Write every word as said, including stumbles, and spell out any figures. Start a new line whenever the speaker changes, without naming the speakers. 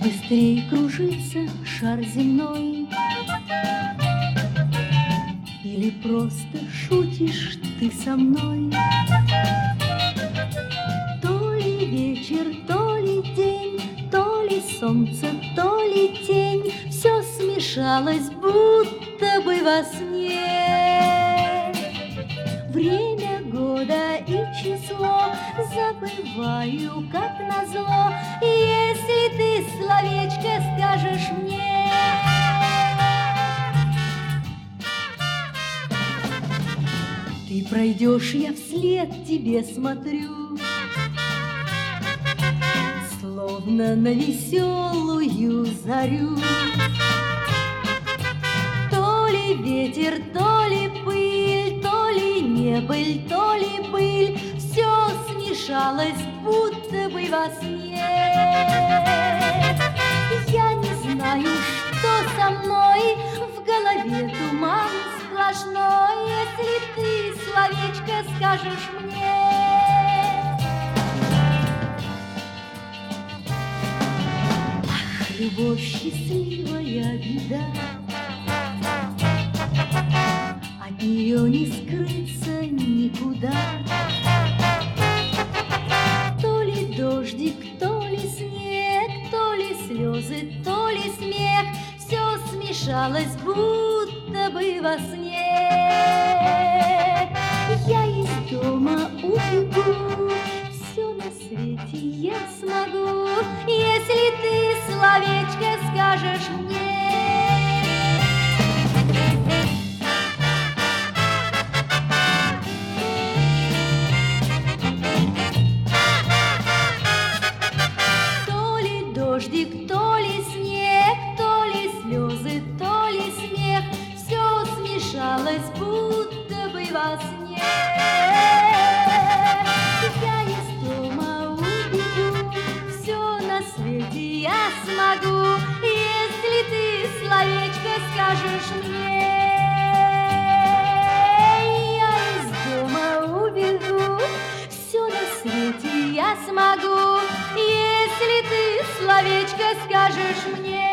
Быстрей кружится шар земной, или просто шутишь ты со мной? То ли вечер, то ли день, то ли солнце, то ли тень, все смешалось, будто бы во сне. Время года и число забываю, как назло, если ты словечко скажешь мне. Ты пройдешь, я вслед тебе смотрю, словно на веселую зарю. То ли ветер, то ли пыль, то ли небыль, то ли быль, все смешалось, будто бы во сне. Я не знаю, что со мной, в голове туман сплошной, если ты словечко скажешь мне. Ах, любовь, счастливая беда, от нее не скрыться никуда. То ли дождик, то ли снег, то ли слезы, то ли смех, все смешалось, будто бы во сне. Я из дома убегу, все на свете я смогу, если ты словечко скажешь мне. То ли дождик, то ли снег, то ли слезы, то ли смех, все смешалось, будто бы во сне. Я из дома убегу, все на свете я смогу, если ты словечко скажешь мне. Я из дома убегу, все на свете я смогу, если ты словечко скажешь мне.